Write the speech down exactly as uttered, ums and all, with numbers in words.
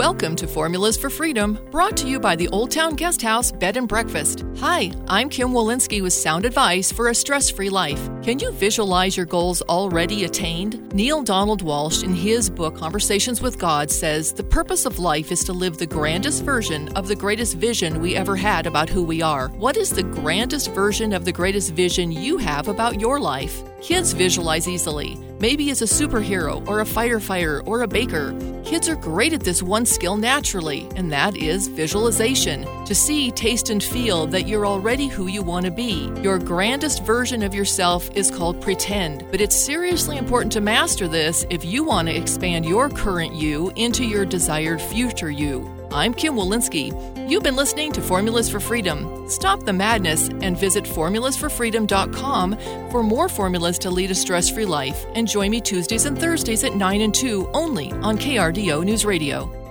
Welcome to Formulas for Freedom, brought to you by the Old Town Guest House Bed and Breakfast. Hi, I'm Kim Walensky with sound advice for a stress-free life. Can you visualize your goals already attained? Neil Donald Walsh, in his book Conversations with God, says the purpose of life is to live the grandest version of the greatest vision we ever had about who we are. What is the grandest version of the greatest vision you have about your life? Kids visualize easily. Maybe as a superhero or a firefighter or a baker. Kids are great at this one skill naturally, and that is visualization. To see, taste, and feel that you're already who you want to be. Your grandest version of yourself is called pretend, but it's seriously important to master this if you want to expand your current you into your desired future you. I'm Kim Walensky. You've been listening to Formulas for Freedom. Stop the madness and visit formulas for freedom dot com for more formulas to lead a stress-free life. And join me Tuesdays and Thursdays at nine and two only on K R D O News Radio.